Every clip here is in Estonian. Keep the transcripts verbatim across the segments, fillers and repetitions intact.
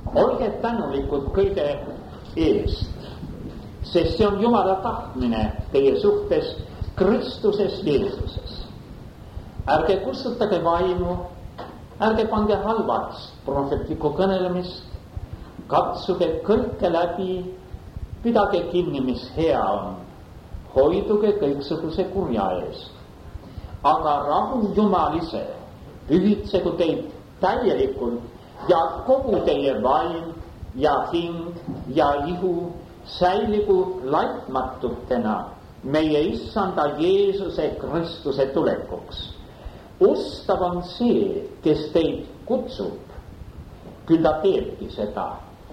olge tänulikud kõige eest, sest see on Jumala tahtmine teie suhtes Kristuses Jeesuses. Ärge kustutage vaimu, ärge pange halvaks prohvetlikku kõnelemist, katsuge kõike läbi, pidage kinni, mis hea on, hoiduge kõiksuguse kurja eest. Aga rahu Jumal ise pühitsegu teid täielikult ja kogu teie vaim ja hing ja ihu säiligu laitmatutena meie Issanda Jeesuse Kristuse tulekuks. Ustav on see, kes teid kutsub, küll ta teebki seda.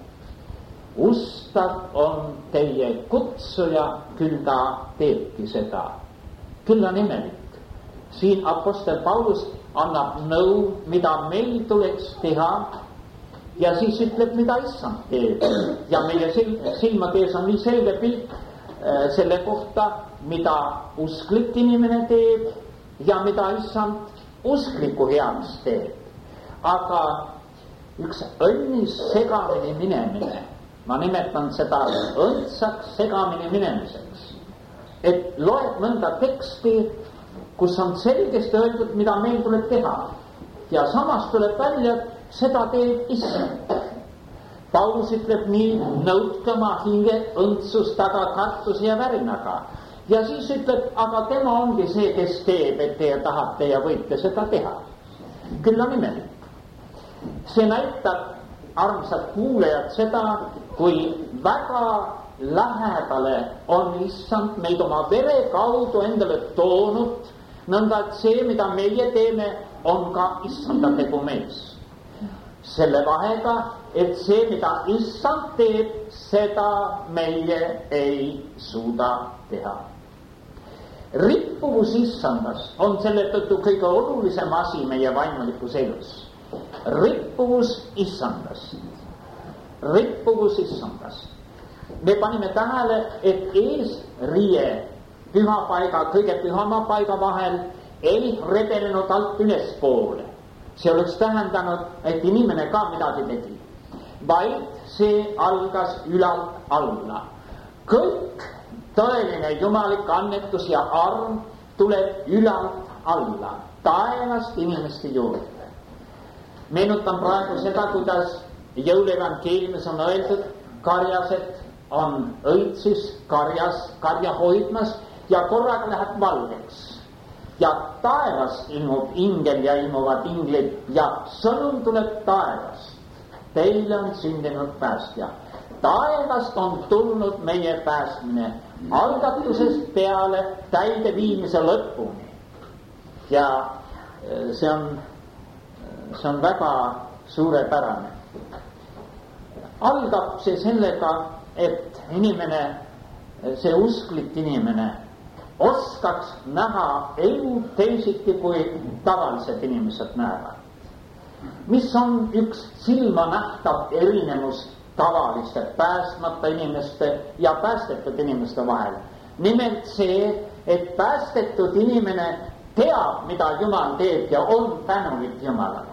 Ustav on teie kutsuja, küll ta teebki seda. Küll on imelik. Siin apostel Paulus annab nõu, mida meil tuleks teha, ja siis ütleb, mida Issand teeb. Ja meie silmade ees on nii selge pilt selle kohta, mida usklik inimene teeb ja mida Issand uskliku heaks teeb. Aga üks õnnis segamini minemine, ma nimetan seda õndsaks segamini minemiseks, et loed mõnda teksti, kus on selgesti öeldud, mida meil tuleb teha, ja samas tuleb välja, et seda teeb Issand. Paulus ütleb nii, nõudke oma hinge õndsustaga, kartuse ja värinaga. Ja siis ütleb, aga tema ongi see, kes teeb, et teie tahate ja võite seda teha. Küll on imelik. See näitab, armsad kuulejad, seda, kui väga lähedale on Issand meid oma vere kaudu endale toonud, nõnda, et see, mida meie teeme, on ka Issanda tegu mees. Selle vahega, et see, mida Issand teeb, seda meie ei suuda teha. Rippuvus Issandas on selle tõttu kõige olulisem asi meie vaimulikus elus. Rippuvus Issandas. Rippuvus Issandas. Me panime tähele, et eesriie pühapaiga, kõige pühama paiga vahel ei rebelenud alt ülespoole. See oleks tähendanud, et inimene ka midagi tegi, vaid see algas ülalt alla. Kõik tõeline jumalik annetus ja arm tuleb ülalt alla, taevast inimeste juurde. Meenutan praegu seda, kuidas jõulevangeeliumis on öeldud, karjased on õitsis karjas, karja hoidmas ja korraga läheb valgeks. Ja taevast ilmub ingel ja ilmuvad inglid ja sõnum tuleb taevast. Teile on sündinud päästja. Taevast on tulnud meie päästmine algatusest peale täide viimise lõpuni. Ja see on, see on väga suurepärane. Algab see sellega, et inimene, see usklik inimene oskaks näha elu teisiti, kui tavalised inimesed näevad. Mis on üks silma nähtav erinevus tavaliste päästmata inimeste ja päästetud inimeste vahel? Nimelt see, et päästetud inimene teab, mida Jumal teeb ja on tänulik Jumalale.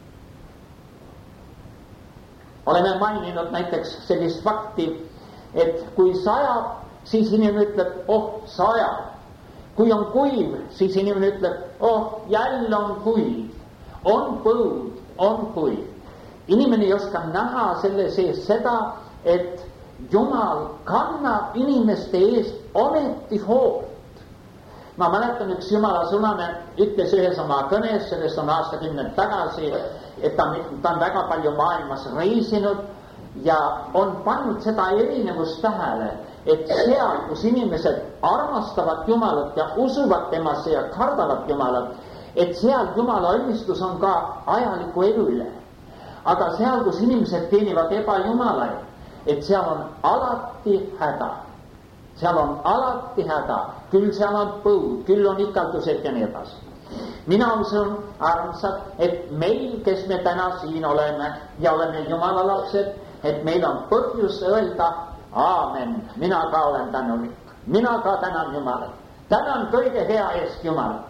Oleme maininud näiteks sellist fakti, et kui sajab, siis inimene ütleb, oh, sajab. Kui on kuiv, siis inimene ütleb, oh, jälle on kuiv. On põud, on kuiv. Inimene ei oska näha selle sees seda, et Jumal kannab inimeste eest ometi hoolt. Ma mäletan, üks Jumala sõnane ütles ühes oma kõnes, sellest on aastakümned tagasi, et ta, ta on väga palju maailmas reisinud ja on pannud seda erinevust tähele, et seal, kus inimesed armastavad Jumalat ja usuvad temasse ja kardavad Jumalat, et seal Jumala õnnistus on ka ajaliku elu üle. Aga seal, kus inimesed teenivad ebajumalaid, et seal on alati häda. Seal on alati häda. Küll seal on põud, küll on ikaldused ja nii edasi. Mina usun, armsad, et meil, kes me täna siin oleme ja oleme Jumala lapsed, et meil on põhjus öelda aamen, mina ka olen tänulik. Mina ka tänan Jumalat. Tänan kõige hea eest Jumalat.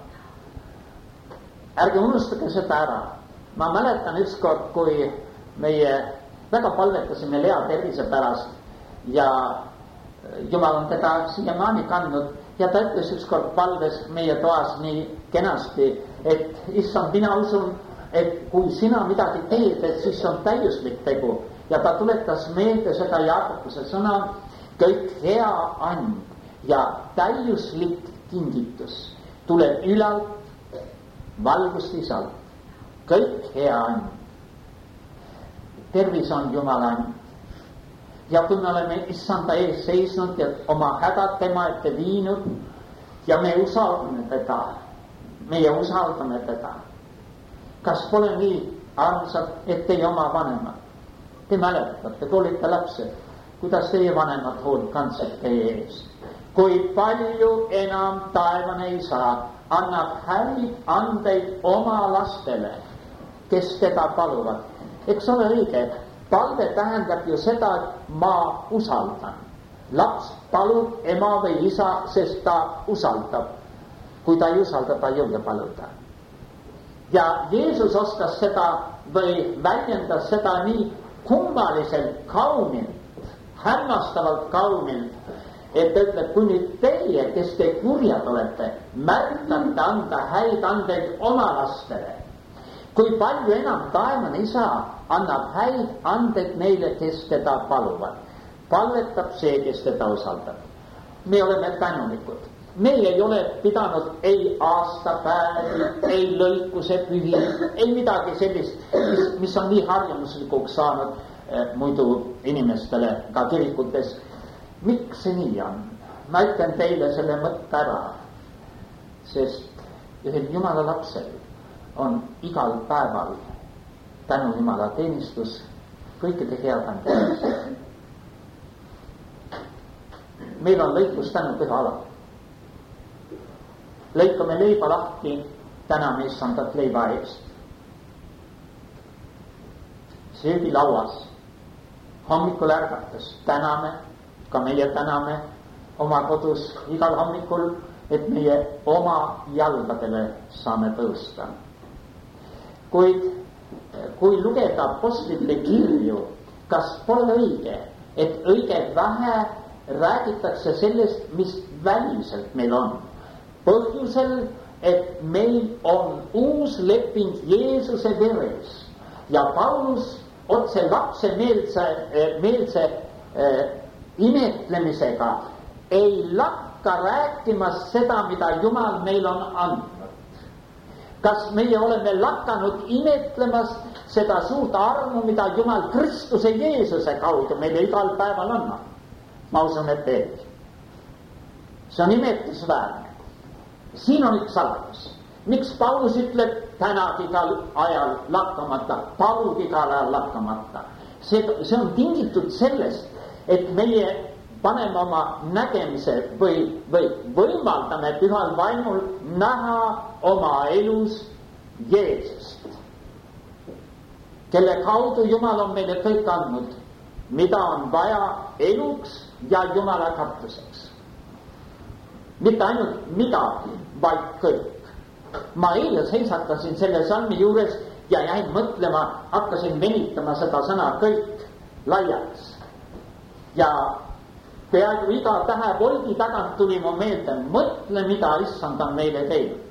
Ärge unustage seda ära. Ma mäletan ükskord, kui meie väga palvetasime Lea tervise pärast ja Jumal on teda siiamaani kandnud ja ta ütles ükskord palves meie toas nii kenasti, et issand, mina usun, et kui sina midagi teed, et siis on täiuslik tegu ja ta tuletas meelde seda Jaakobuse sõna, kõik hea and ja täiuslik kingitus tuleb ülalt valgust isalt, kõik hea and. Tervis on Jumala and. Ja kui me oleme issanda ees seisnud ja oma hädad tema ette viinud ja me usaldame teda, meie usaldame teda. Kas pole nii armsad, et teie oma vanemad? Te mäletate, kui olite lapsed, kuidas teie vanemad hoolt kandsid teie eest. Kui palju enam taevane isa annab häid andeid oma lastele, kes teda paluvad. Eks ole õige, palve tähendab ju seda, et ma usaldan. Laps palub ema või isa, sest ta usaldab. Kui ta ei usalda, ta ei julge paluda. Ja Jeesus oskas seda või väljendas seda nii kummaliselt kaunilt, hämmastavalt kaunilt, et ütleb, kui nüüd teie, kes te kurjad olete, märkate anda häid andeid oma lastele. Kui palju enam taevane isa annab häid andeid neile, kes teda paluvad. Palvetab see, kes teda usaldab. Me oleme tänulikud. Me ei ole pidanud ei aastapäevi, ei lõikuse pühi, ei midagi sellist, mis, mis on nii harjumuslikuks saanud eh, muidu inimestele ka kirikutes. Miks see nii on? Ma ütlen teile selle mõtte ära, sest ühel Jumala lapsel on igal päeval tänu Jumala teenistus kõikide headandest. Meil on lõikus tänu püha ala. Lõikame leiba lahti, täname issandat leiba eest. Söögilauas hommikul ärgates täname, ka meie täname oma kodus igal hommikul, et meie oma jalgadele saame tõusta. Kuid kui lugeda apostlite kirju, kas pole õige, et õige vähe räägitakse sellest, mis väliselt meil on. Põhjusel, et meil on uus leping Jeesuse veres ja Paulus otse lapse meelse, meelse äh, imetlemisega ei lakka rääkimas seda, mida Jumal meil on andnud. Kas meie oleme lakanud imetlemas seda suurt armu, mida Jumal Kristuse Jeesuse kaudu meile igal päeval annab? Ma usun, et ei. See on imetlusväärne. Siin on üks saladus. Miks Paulus ütleb tänagi igal ajal lakkamata, palub igal ajal lakkamata? See, see on tingitud sellest, et meie paneme oma nägemise või, või võimaldame pühal vaimul näha oma elus Jeesust, kelle kaudu Jumal on meile kõik andnud, mida on vaja eluks ja Jumala kattuseks. Mitte ainult midagi, vaid kõik. Ma eile seisatasin selle salmi juures ja jäin mõtlema, hakkasin venitama seda sõna kõik laiaks. Ja peaaegu iga tähe voldi tagant tuli mu meelde, mõtle, mida issand on meile teinud.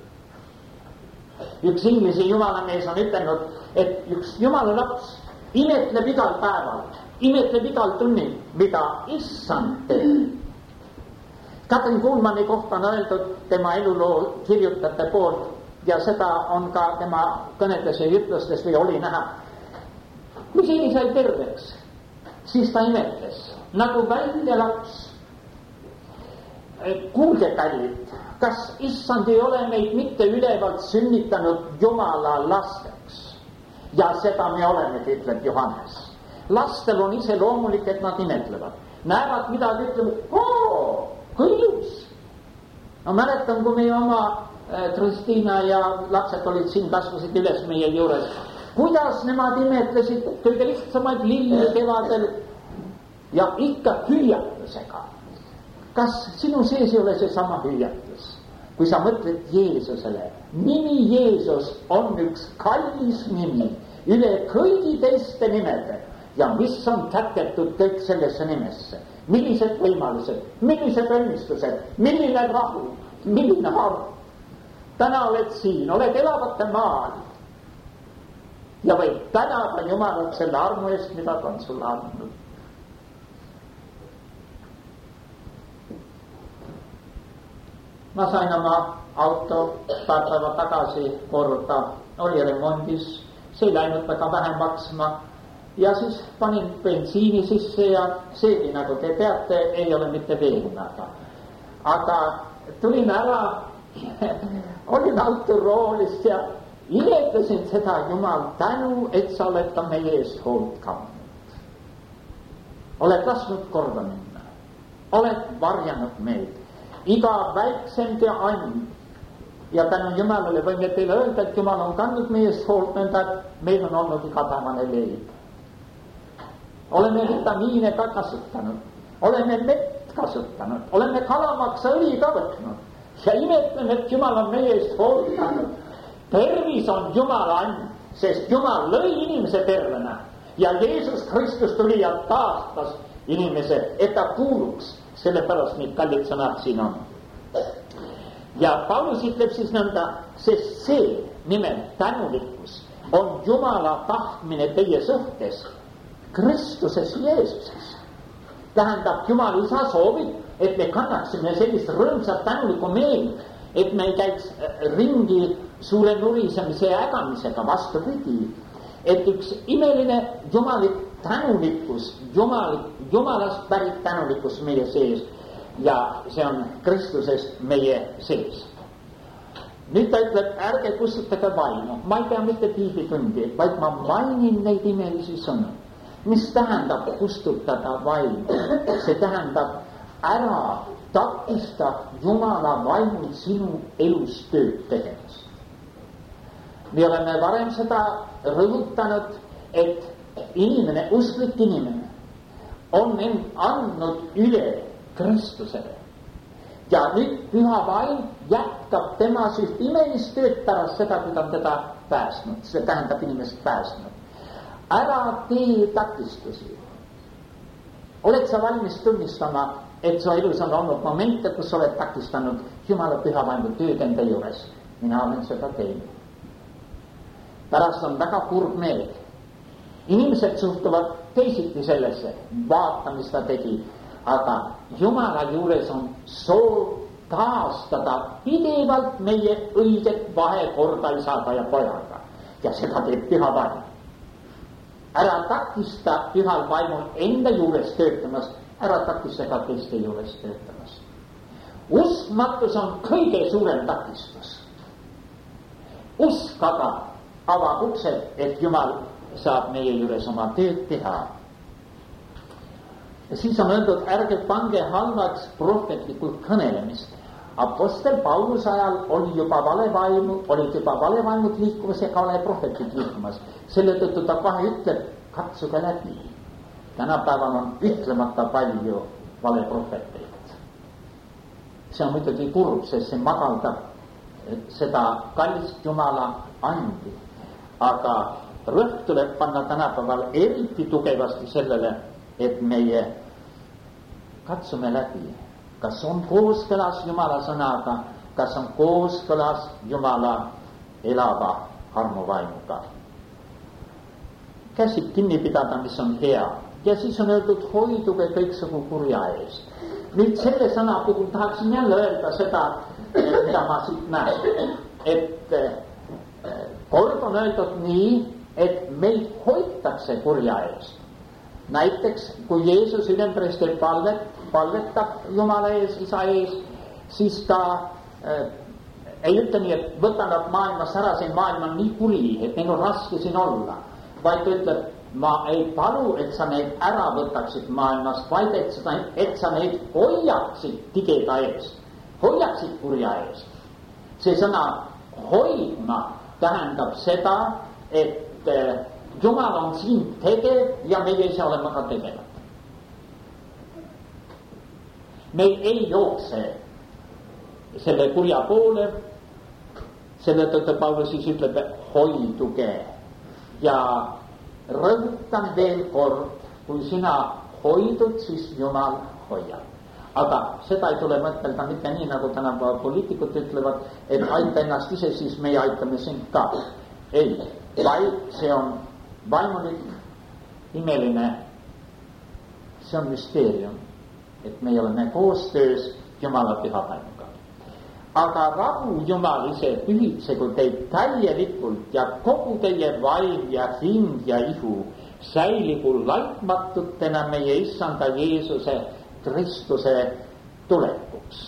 Üks inglise jumalamees on ütelnud, et üks jumala laps imetleb igal päeval, imetleb igal tunnil, mida issand teeb. Katrin Kuhlmanni kohta on öeldud tema eluloo kirjutajate poolt ja seda on ka tema kõnedes ja ütlustes või oli näha. Kui seni sai terveks, siis ta imetles nagu välja laps. Kuulge kallid, kas issand ei ole meid mitte ülevalt sünnitanud Jumala lasteks? Ja seda me oleme, ütleb Johannes. Lastel on ise loomulik, et nad imetlevad. Näevad midagi, ütlevad, oo, kui ilus. Ma mäletan, kui meie oma äh, Kristiina ja lapsed olid siin, kasvasid üles meie juures. Kuidas nemad imetlesid kõige lihtsamaid lilli kevadel ja ikka hüüatusega. Kas sinu sees ei ole see sama hüüatus? Kui sa mõtled Jeesusele, nimi Jeesus on üks kallis nimi üle kõigi teiste nimede ja mis on kätketud kõik sellesse nimesse. Millised võimalused, millised õnnistused, milline rahu, milline arv. Täna oled siin, oled elavate maal ja võid tänada Jumalat selle armu eest, mida ta on sulle andnud. Ma sain oma auto paar päeva tagasi korda, oli remondis, see ei läinud väga vähe maksma ja siis panin bensiini sisse ja seegi, nagu te teate, ei ole mitte veenaga. Aga tulin ära, olin autoroolis ja imetasin seda, Jumal, tänu, et sa oled ka meie eest hoolt kandnud. Oled lasknud korda minna, oled varjanud meid. Iga väiksem ja aim ja tänu Jumalale võime teile öelda, et Jumal on kandnud meie eest hoolt nõnda, et meil on olnud igapäevane leib. Oleme vitamiine ka kasutanud, oleme mett kasutanud, oleme kalamaksa õli ka võtnud ja imetleme, et Jumal on meie eest hoolt kandnud. Tervis on Jumala and, sest Jumal lõi inimese tervena ja Jeesus Kristus tuli ja taastas inimese, et ta kuuluks. Sellepärast neid kallid sõnad siin on. Ja Paulus ütleb siis nõnda, sest see nimelt tänulikkus on Jumala tahtmine teie suhtes Kristuses Jeesuses. Tähendab, Jumal isa soovib, et me kannaksime sellist rõõmsat tänulikku meelt, et me ei käiks ringi suure nurisemise ja ägamisega, vastupidi, et üks imeline Jumalik tänulikkus, Jumal, Jumalast pärit tänulikkus meie sees ja see on Kristuses meie sees. Nüüd ta ütleb, ärge kustutage vaimu, ma ei pea mitte piiblitundi, vaid ma mainin neid imelisi sõnu. Mis tähendab kustutada vaimu? See tähendab ära takista Jumala vaimul sinu elus tööd tegemast. Me oleme varem seda rõhutanud, et inimene, usklik inimene on end andnud üle Kristusele ja nüüd püha vaim jätkab temas üht imelist tööd pärast seda, kui ta on teda päästnud, see tähendab inimest päästnud. Ära tee takistusi. Oled sa valmis tunnistama, et su elus on olnud momente, kus oled takistanud Jumala püha vaimu tööd enda juures? Mina olen seda teinud. Pärast on väga kurb meel. Inimesed suhtuvad teisiti sellesse, vaata, mis ta tegi, aga Jumala juures on soov taastada pidevalt meie õiget vahekorda isaga ja pojaga ja seda teeb püha vaim. Ära takista pühal vaimul enda juures töötamast, ära takista ka teiste juures töötamast. Uskmatus on kõige suurem takistus. Usk aga avab uksed, et Jumal saab meie juures oma tööd teha. Ja siis on öeldud, ärge pange halvaks prohvetlikult kõnelemist. Apostel Paulus ajal oli juba valevaimu, olid juba valevaimud liikumas ja ka vale prohvetid liikumas. Selle tõttu ta kohe ütleb, katsuge läbi. Tänapäeval on ütlemata palju vale prohveteid. See on muidugi kurb, sest see magaldab seda kallist Jumala andi. Aga rõhk tuleb panna tänapäeval eriti tugevasti sellele, et meie katsume läbi, kas on kooskõlas Jumala sõnaga, kas on kooskõlas Jumala elava armuvaimuga. Käsib kinni pidada, mis on hea ja siis on öeldud, hoiduge kõiksugu kurja eest. Nüüd selle sõna puhul tahaksin jälle öelda seda, mida ma siit näen, et kord on öeldud nii, et meid hoitakse kurja eest. Näiteks, kui Jeesus ülempreester palvet, palvetab Jumala ees, isa ees, siis ta äh, ei ütle nii, et võta nad maailmas ära, see maailm on nii kuri, et neil on raske siin olla. Vaid ta ütleb, ma ei palu, et sa neid ära võtaksid maailmast, vaid et, seda, et sa neid hoiaksid tigeda eest, hoiaksid kurja eest. See sõna hoidma tähendab seda, et äh, Jumal on siin tegev ja meie ise oleme ka tegevad. Me ei jookse selle kurja poole, selle tõttu Paulus siis ütleb, hoiduge ja rõhutan veel kord, kui sina hoidud, siis Jumal hoiab. Aga seda ei tule mõtelda mitte nii, nagu tänapäeva poliitikud ütlevad, et aita ennast ise, siis meie aitame sind ka. Ei, vaid see on vaimulik, imeline, see on müsteerium, et me oleme koostöös Jumala pühavaimuga. Aga rahu Jumal ise pühitsegu teid täielikult ja kogu teie vaim ja hing ja ihu säiligu laitmatutena meie Issanda Jeesuse Kristuse tulekuks.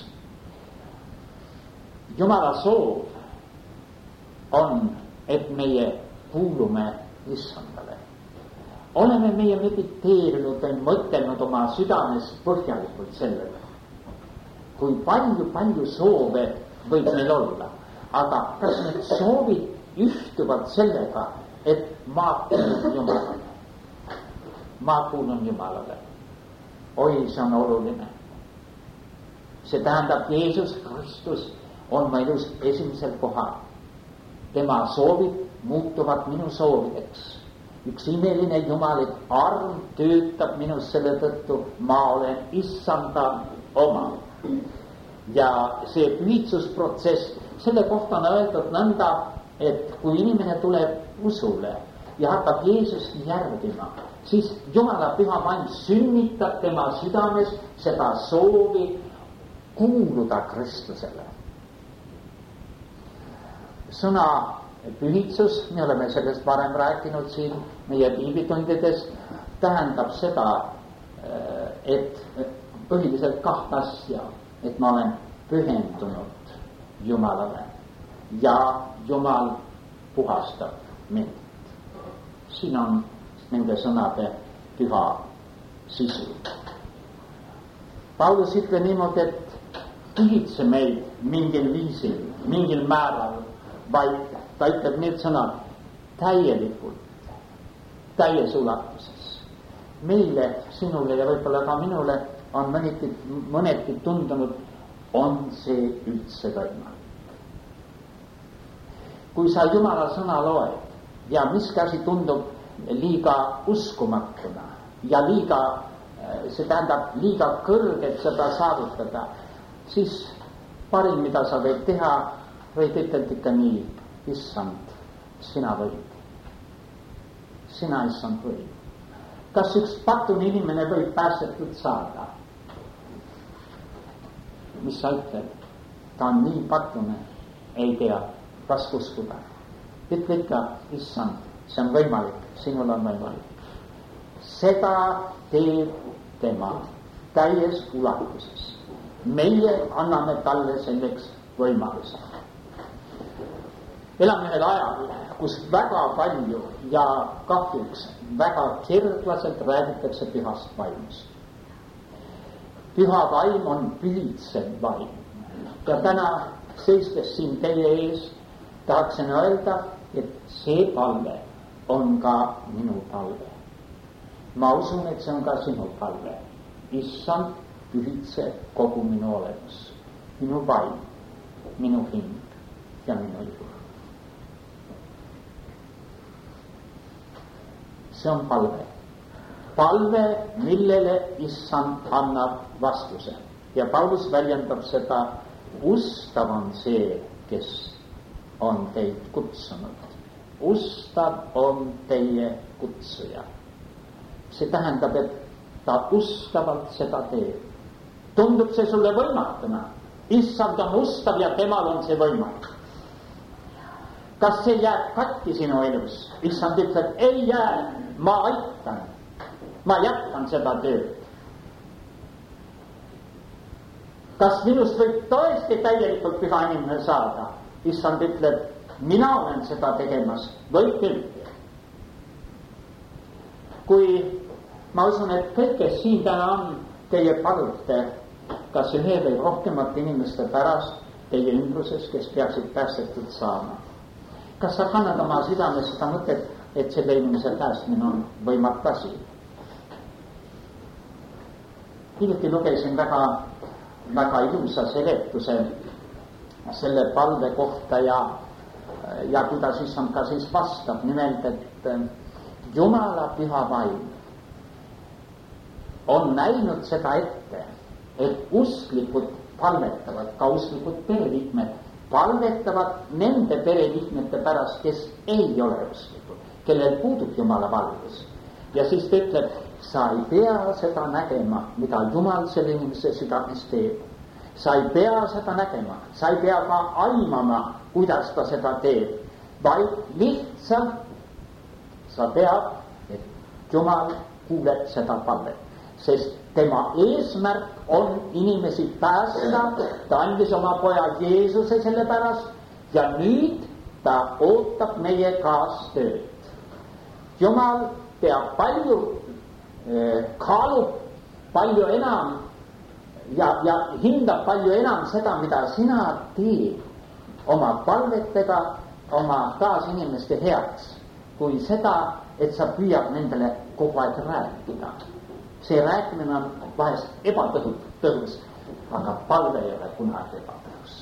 Jumala soov on, et meie kuulume Issandale. Oleme meie mediteerinud ja mõtelnud oma südames põhjalikult sellele, kui palju-palju soove võib meil olla, aga kas need soovid ühtuvad sellega, et ma kuulun Jumalale. Ma kuulun Jumalale. Oi, see on oluline. See tähendab, Jeesus Kristus on meilus esimesel kohal. Tema soovid muutuvad minu soovideks. Üks imeline Jumalik arm töötab minus selle tõttu, ma olen Issanda oma. Ja see pühitsusprotsess, selle kohta on öeldud nõnda, et kui inimene tuleb usule ja hakkab Jeesust järgima, siis Jumala püha vaim sünnitab tema südames seda soovi kuuluda Kristusele. Sõna pühitsus, me oleme sellest varem rääkinud siin meie piiblitundides, tähendab seda, et põhiliselt kahte asja, et ma olen pühendunud Jumalale ja Jumal puhastab mind. Siin on nende sõnade püha sisu. Paulus ütleb niimoodi, et pühitse meid mingil viisil, mingil määral, vaid ta ütleb need sõnad täielikult, täies ulatuses. Meile, sinule ja võib-olla ka minule on mõneti, mõneti tundunud, on see üldse võimalik. Kui sa Jumala sõna loed ja mis käsi tundub liiga uskumatuna ja liiga, see tähendab liiga kõrget seda saavutada, siis parim, mida sa võid teha, võid ütelda ikka nii, Issand, sina võid. Sina, Issand, võid. Kas üks patune inimene võib päästetud saada? Mis sa ütled? Ta on nii patune, ei tea, kas uskuda. Ütle ikka, Issand, see on võimalik, sinul on võimalik. Seda teeb tema täies ulatuses. Meie anname talle selleks võimaluse. Elame ühel ajal, kus väga palju ja kahjuks väga kerglaselt räägitakse pühast vaimust. Püha vaim on pühitsev vaim. Ja täna seistes siin teie ees tahaksin öelda, et see palve on ka minu palve. Ma usun, et see on ka sinu palve. Issand, pühitse kogu minu olemus, minu vaim, minu hing ja minu ihu. See on palve. Palve, millele Issand annab vastuse. Ja Paulus väljendab seda, ustav on see, kes on teid kutsunud. Ustav on teie kutsuja. See tähendab, et ta ustavalt seda teeb. Tundub see sulle võimatuna. Issand on ustav ja temal on see võimat. Kas see jääb katki sinu elus? Issand ütleb, ei jää, ma aitan. Ma jätkan seda tööd. Kas minust võib tõesti täielikult püha inimene saada? Issand ütleb, mina olen seda tegemas, võib küll. Kui ma usun, et kõik, kes siin täna on, teie palute, kas ühe või rohkemate inimeste pärast teie ümbruses, kes peaksid päästetud saama. Kas sa kannad oma südames seda mõtet, et selle inimese päästmine on võimatu asi? Hiljuti lugesin väga, väga ilusa seletuse selle palve kohta ja, ja kuidas issand ka siis vastab. Nimelt, et Jumala püha vaim on näinud seda ette, et usklikud palvetavad, ka usklikud pereliikmed palvetavad nende pereliikmete pärast, kes ei ole usklikud, kellel puudub Jumala valgus. Ja siis ta ütleb, sa ei pea seda nägema, mida Jumal selle inimese südames teeb. Sa ei pea seda nägema, sa ei pea ka aimama, kuidas ta seda teeb, vaid lihtsalt sa tead, et Jumal kuuleb seda palvet, sest tema eesmärk on inimesi päästa. Ta andis oma poja Jeesuse selle pärast ja nüüd ta ootab meie kaastööd. Jumal peab palju, kaalub palju enam ja, ja hindab palju enam seda, mida sina teed oma palvetega, oma kaasinimeste heaks, kui seda, et sa püüad nendele kogu aeg rääkida. See rääkimine on vahest ebatõhus, aga palve ei ole kunagi ebatõhus.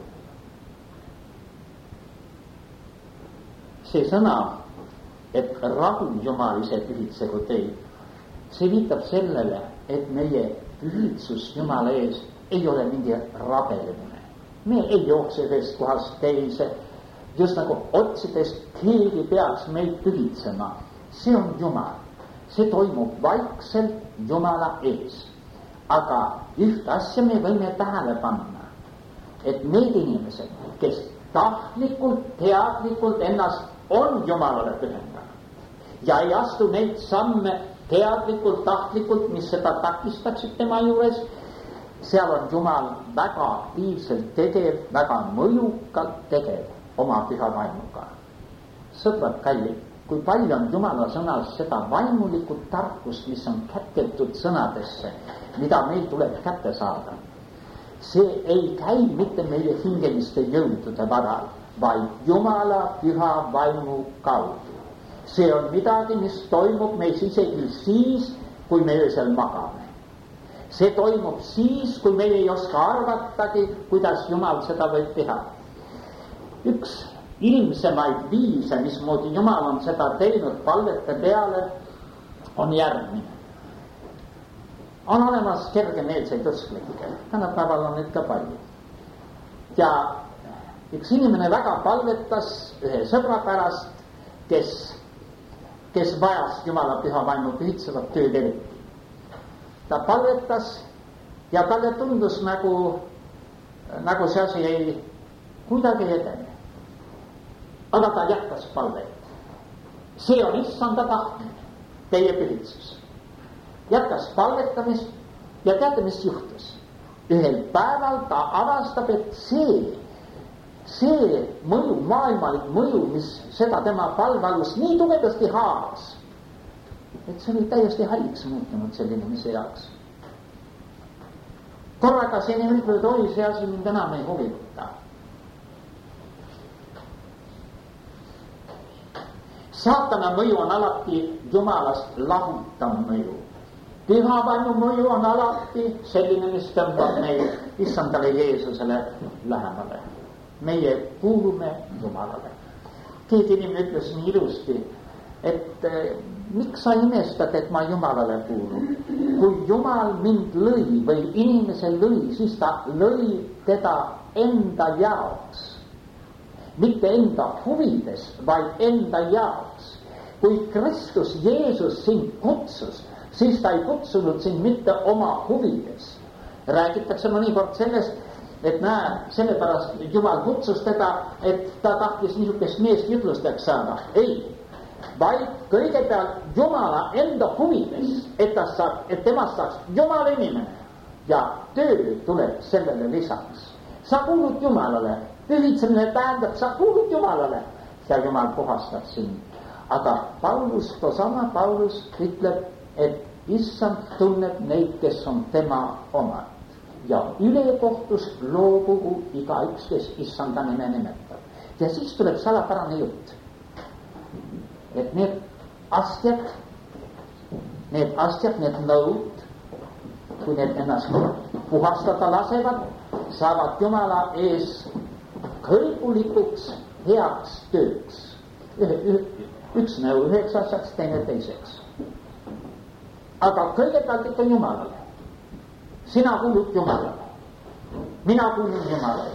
See sõna, et rahu Jumal ise pühitsegu teid, see viitab sellele, et meie pühitsus Jumala ees ei ole mingi rabelemine. Me ei jookse ühest kohast teise, just nagu otsides keegi peaks meid pühitsema. See on Jumal. See toimub vaikselt Jumala ees. Aga üht asja me võime tähele panna, et need inimesed, kes tahtlikult, teadlikult ennast on Jumalale pühendanud ja ei astu neid samme teadlikult, tahtlikult, mis seda takistaksid tema juures, seal on Jumal väga aktiivselt tegev, väga mõjukalt tegev oma püha vaimuga. Sõbrad kallid, kui palju on Jumala sõnas seda vaimulikku tarkust, mis on kätketud sõnadesse, mida meil tuleb kätte saada. See ei käi mitte meie hingeliste jõudude varal, vaid Jumala püha vaimu kaudu. See on midagi, mis toimub meis isegi siis, kui me öösel magame. See toimub siis, kui me ei oska arvatagi, kuidas Jumal seda võib teha. Üks ilmsemaid viise, mismoodi Jumal on seda teinud palvete peale, on järgmine. On olemas kergemeelseid usklikke, tänapäeval on neid ka palju. Ja üks inimene väga palvetas ühe sõbra pärast, kes, kes vajas Jumala püha vaimu pühitsevat tööd eriti. Ta palvetas ja talle tundus nagu, nagu see asi ei kuidagi edene. Aga ta jätkas palvet. See on issanda tahtmine, teie pühitsus. Jätkas palvetamist ja teate, mis juhtus? Ühel päeval ta avastab, et see, see mõju, maailmalik mõju, mis seda tema palvealus nii tugevasti haaras, et see oli täiesti halliks muutunud selle inimese jaoks. Korraga see nimelt oli see asi mind enam ei huvita. Saatana mõju on alati Jumalast lahutav mõju. Püha vaimu mõju on alati selline, mis tõmbab meid issandale Jeesusele lähemale. Meie kuulume Jumalale. Keegi inimene ütles nii ilusti, et eh, miks sa imestad, et ma Jumalale kuulun? Kui Jumal mind lõi või inimese lõi, siis ta lõi teda enda jaoks. Mitte enda huvides, vaid enda jaoks. Kui Kristus Jeesus sind kutsus, siis ta ei kutsunud sind mitte oma huvides. Räägitakse mõnikord sellest, et näe, sellepärast Jumal kutsus teda, et ta tahtis niisugust meest jutlusteks saada. Ei, vaid kõigepealt Jumala enda huvides, et, ta saab, et temast saaks Jumala inimene ja töö tuleb sellele lisaks. Sa kuulud Jumalale. Pühitsemine tähendab, sa kuulud Jumalale ja Jumal puhastab sind. Aga Paulus, tosama Paulus ütleb, et issand tunneb neid, kes on tema omad. Ja ülekohtus loobugu igaüks, kes issanda nime nimetab. Ja siis tuleb salapärane jutt. Et need astjad, need astjad, need nõud, kui need ennast puhastada lasevad, saavad Jumala ees kõlbulikuks heaks tööks. üks nõu üheks asjaks, teine teiseks. Aga kõigepealt ikka Jumalale. Sina kuulud Jumalale. Mina kuulun Jumalale.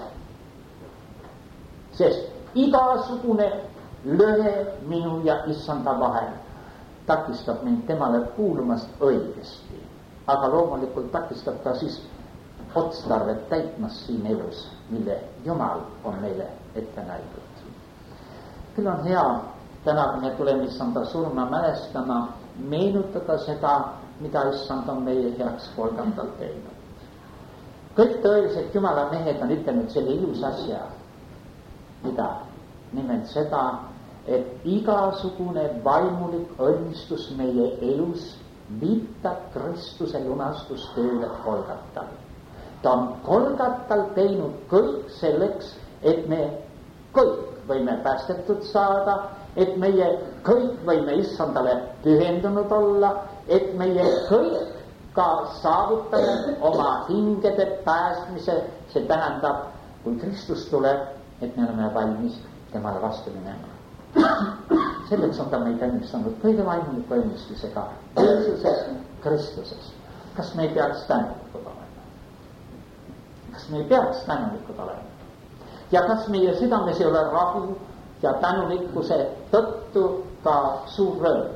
Sest igasugune lõhe minu ja issanda vahel takistab mind temale kuulumast õigesti. Aga loomulikult takistab ka siis otstarvet täitmas siin elus, mille Jumal on meile ette näidud. Küll on hea, täna kui me tuleme issanda surma mälestama, meenutada seda, mida issand on meie heaks Golgatal teinud. Kõik tõelised Jumala mehed on ütelnud selle ilus asja, mida nimelt seda, et igasugune vaimulik õnnistus meie elus viitab Kristuse lunastustööle Golgatal. Ta on Golgatal teinud kõik selleks, et me kõik võime päästetud saada, et meie kõik võime issandale pühendunud olla, et meie kõik ka saavutame oma hingede päästmise, see tähendab, kui Kristus tuleb, et me oleme valmis temale vastu minema. Selleks on ta meid õnnistanud kõige vaimuliku õnnistusega Jeesuses Kristuses. Kas me ei peaks tänulikud olema? Kas me ei peaks tänulikud olema? Ja kas meie südames ei ole rahu ja tänulikkuse tõttu ka suur rõõm?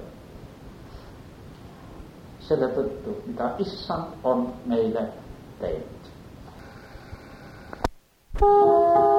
Selle tõttu, mida issand on meile teinud.